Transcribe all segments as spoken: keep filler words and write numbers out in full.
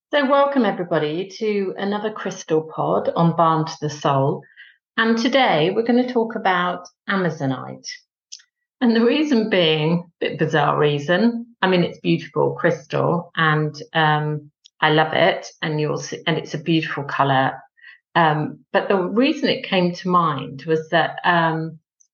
So, welcome everybody to another Crystal Pod on Balm to the Soul. And today we're going to talk about Amazonite. And the reason being, a bit bizarre reason. I mean, it's beautiful crystal, and um, I love it, and you'll see, and it's a beautiful color. Um, but the reason it came to mind was that um,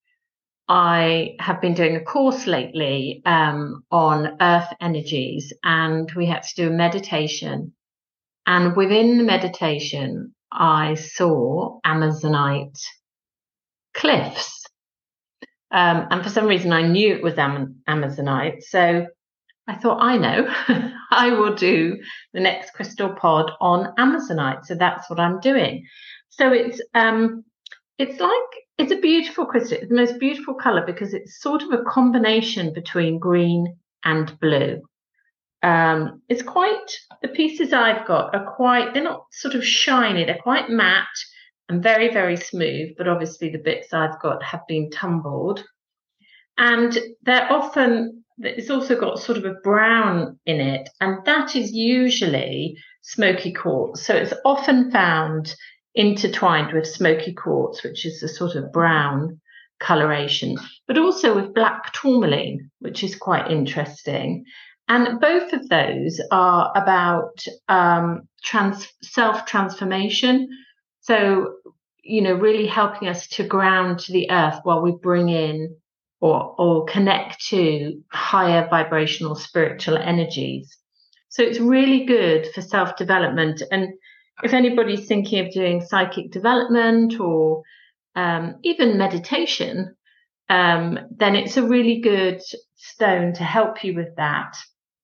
I have been doing a course lately um, on earth energies, and we had to do a meditation. And within the meditation, I saw Amazonite cliffs. Um, and for some reason, I knew it was Am- Amazonite. So I thought, I know, I will do the next crystal pod on Amazonite. So that's what I'm doing. So it's um, it's like it's a beautiful crystal. It's the most beautiful color because it's sort of a combination between green and blue. Um, it's quite, the pieces I've got are quite, they're not sort of shiny, they're quite matte and very, very smooth, but obviously the bits I've got have been tumbled. And they're often, it's also got sort of a brown in it, and that is usually smoky quartz. So it's often found intertwined with smoky quartz, which is a sort of brown coloration, but also with black tourmaline, which is quite interesting. And both of those are about um, trans- self-transformation. So, you know, really helping us to ground to the earth while we bring in or, or connect to higher vibrational spiritual energies. So it's really good for self-development. And if anybody's thinking of doing psychic development or um, even meditation, um, then it's a really good stone to help you with that.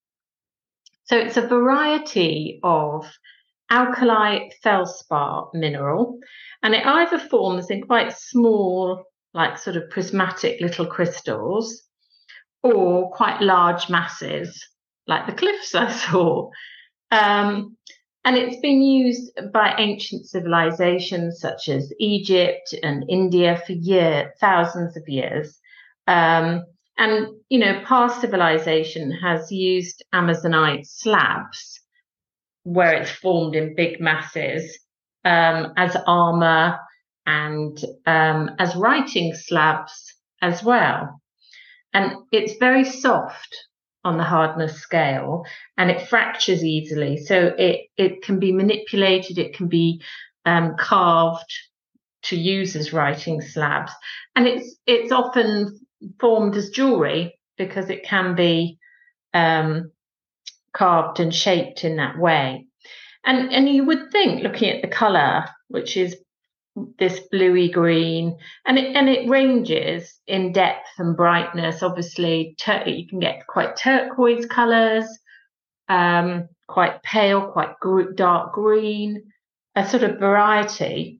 So it's a variety of alkali feldspar mineral, and it either forms in quite small, like sort of prismatic little crystals, or quite large masses, like the cliffs I saw. Um, and it's been used by ancient civilizations such as Egypt and India for years, thousands of years. Um, and, you know, past civilization has used Amazonite slabs where it's formed in big masses um, as armor and um, as writing slabs as well. And it's very soft on the hardness scale, and it fractures easily. So it, it can be manipulated, it can be um, carved to use as writing slabs. And it's it's often formed as jewelry because it can be um, carved and shaped in that way. And and you would think, looking at the colour, which is this bluey green, and it and it ranges in depth and brightness. Obviously, tur- you can get quite turquoise colours, um, quite pale, quite gr- dark green, a sort of variety.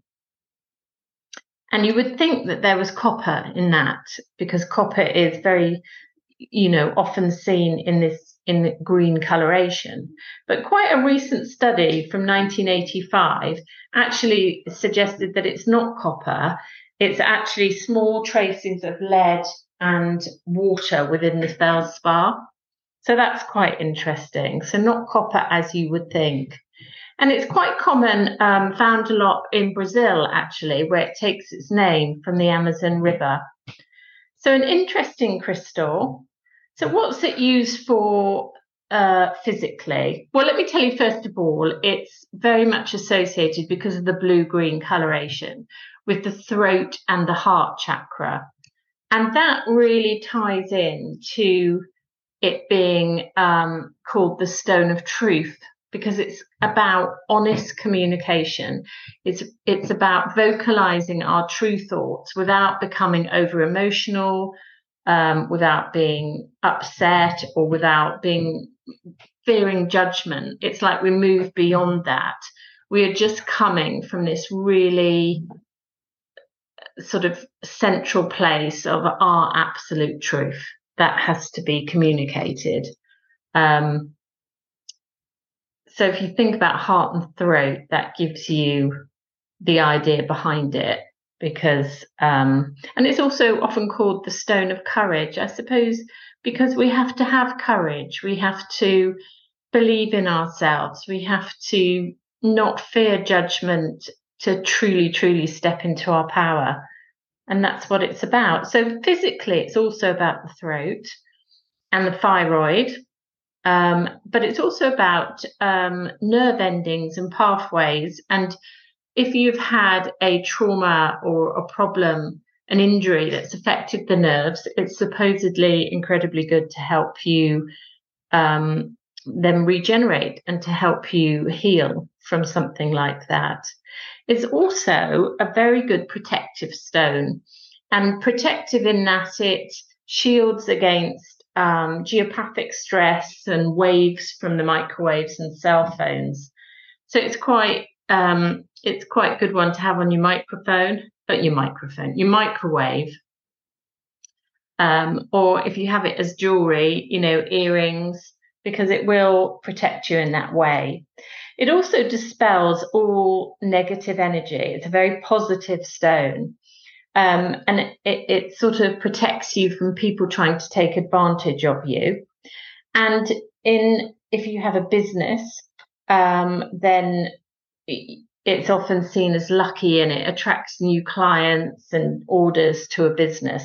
And you would think that there was copper in that because copper is very, you know, often seen in this in green coloration. But quite a recent study from nineteen eighty-five actually suggested that it's not copper, it's actually small tracings of lead and water within the feldspar. So that's quite interesting. So not copper as you would think. And it's quite common, um, found a lot in Brazil, actually, where it takes its name from the Amazon River. So an interesting crystal. So what's it used for uh, physically? Well, let me tell you, first of all, it's very much associated because of the blue-green coloration with the throat and the heart chakra. And that really ties in to it being um, called the Stone of Truth, because it's about honest communication. It's it's about vocalizing our true thoughts without becoming over emotional, um, without being upset, or without being fearing judgment. It's like we move beyond that. We are just coming from this really sort of central place of our absolute truth that has to be communicated. Um, so if you think about heart and throat, that gives you the idea behind it, because um, and it's also often called the stone of courage, I suppose, because we have to have courage. We have to believe in ourselves. We have to not fear judgment to truly, truly step into our power. And that's what it's about. So physically, it's also about the throat and the thyroid. Um, but it's also about um, nerve endings and pathways. And if you've had a trauma or a problem, an injury that's affected the nerves, it's supposedly incredibly good to help you um, them regenerate and to help you heal from something like that. It's also a very good protective stone, and protective in that it shields against um, geopathic stress and waves from the microwaves and cell phones. So it's quite um, it's quite a good one to have on your microphone, but your microphone, your microwave. Um, or if you have it as jewelry, you know, earrings, because it will protect you in that way. It also dispels all negative energy. It's a very positive stone. Um, and it, it, it sort of protects you from people trying to take advantage of you. And in if you have a business, um, then it's often seen as lucky and it attracts new clients and orders to a business.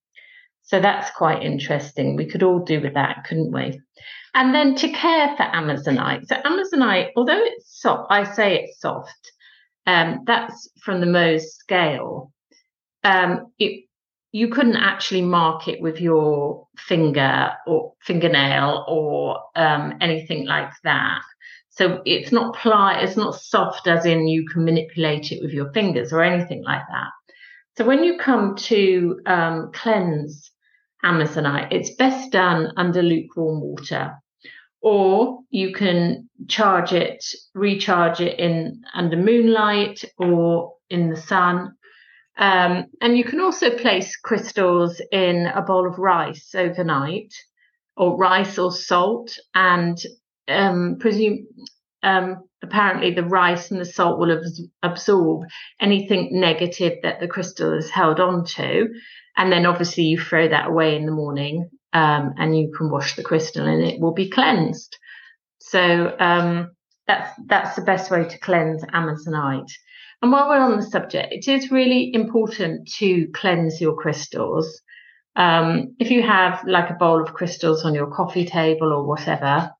So that's quite interesting. We could all do with that, couldn't we? And then to care for Amazonite. So Amazonite, although it's soft, I say it's soft, um, that's from the Mohs scale. Um, it, you couldn't actually mark it with your finger or fingernail or um, anything like that. So it's not ply, it's not soft as in you can manipulate it with your fingers or anything like that. So when you come to um, cleanse Amazonite, it's best done under lukewarm water, or you can charge it, recharge it in under moonlight or in the sun. Um, and you can also place crystals in a bowl of rice overnight, or rice or salt, and um, presume um, apparently the rice and the salt will abs- absorb anything negative that the crystal has held on to. And then obviously you throw that away in the morning, um, and you can wash the crystal and it will be cleansed. So um, that's that's the best way to cleanse Amazonite. And while we're on the subject, it is really important to cleanse your crystals. Um, if you have like a bowl of crystals on your coffee table or whatever,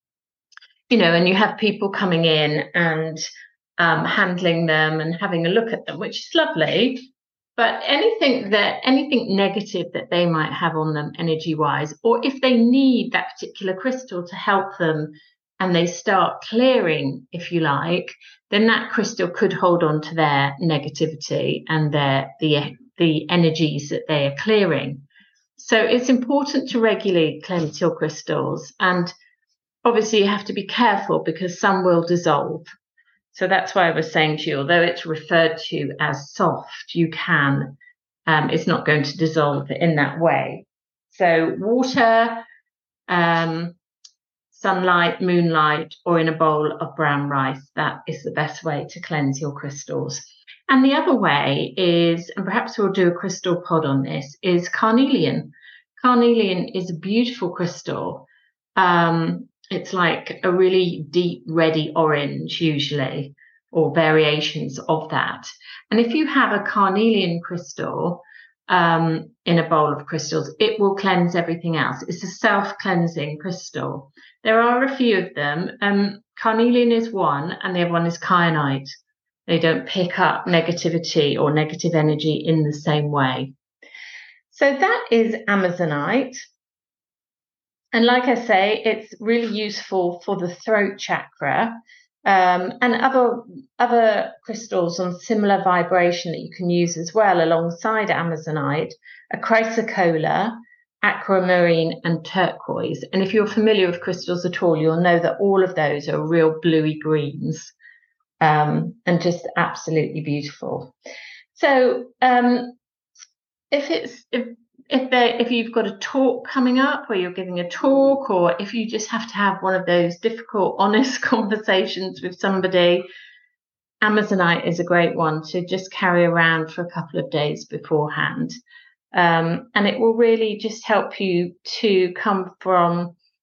you know, and you have people coming in and um, handling them and having a look at them, which is lovely. But anything that anything negative that they might have on them energy wise, or if they need that particular crystal to help them and they start clearing, if you like, then that crystal could hold on to their negativity and their the the energies that they are clearing. So it's important to regularly cleanse your crystals, and obviously you have to be careful because some will dissolve. So that's why I was saying to you, although it's referred to as soft, you can, um, it's not going to dissolve in that way. So water, um, sunlight, moonlight, or in a bowl of brown rice, that is the best way to cleanse your crystals. And the other way is, and perhaps we'll do a crystal pod on this, is carnelian. Carnelian is a beautiful crystal. Um, It's like a really deep reddy orange usually, or variations of that. And if you have a carnelian crystal um, in a bowl of crystals, it will cleanse everything else. It's a self-cleansing crystal. There are a few of them. Um, carnelian is one, and the other one is kyanite. They don't pick up negativity or negative energy in the same way. So that is Amazonite. And like I say, it's really useful for the throat chakra, um, and other other crystals on similar vibration that you can use as well alongside Amazonite are chrysocolla, aquamarine, and turquoise. And if you're familiar with crystals at all, you'll know that all of those are real bluey greens, um, and just absolutely beautiful. So um, if it's if If they, if you've got a talk coming up, or you're giving a talk, or if you just have to have one of those difficult, honest conversations with somebody, Amazonite is a great one to just carry around for a couple of days beforehand. Um, and it will really just help you to come from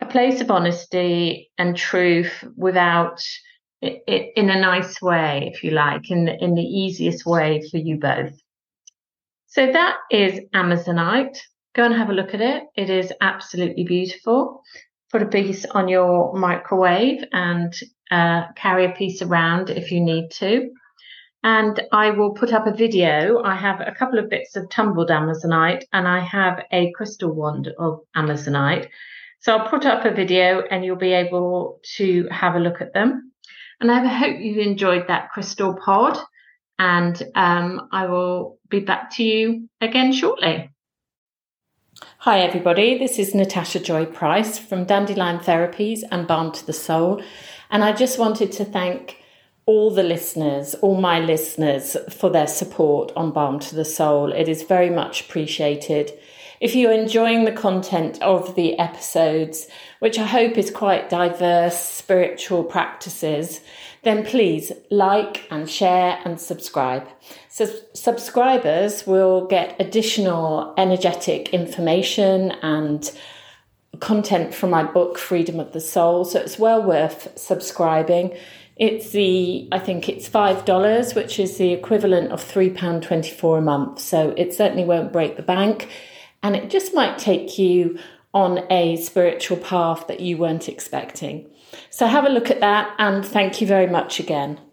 a place of honesty and truth without it, it, in a nice way, if you like, in the, in the easiest way for you both. So that is Amazonite. Go and have a look at it. It is absolutely beautiful. Put a piece on your microwave and uh, carry a piece around if you need to. And I will put up a video. I have a couple of bits of tumbled Amazonite and I have a crystal wand of Amazonite. So I'll put up a video and you'll be able to have a look at them. And I hope you've enjoyed that crystal pod. And um, I will be back to you again shortly. Hi everybody, this is Natasha Joy Price from Dandelion Therapies and Balm to the Soul. And I just wanted to thank all the listeners, all my listeners, for their support on Balm to the Soul. It is very much appreciated. If you're enjoying the content of the episodes, which I hope is quite diverse spiritual practices, then please like and share and subscribe. So subscribers will get additional energetic information and content from my book, Freedom of the Soul. So it's well worth subscribing. It's the, I think it's five dollars, which is the equivalent of three pounds twenty-four a month. So it certainly won't break the bank. And it just might take you on a spiritual path that you weren't expecting. So have a look at that and thank you very much again.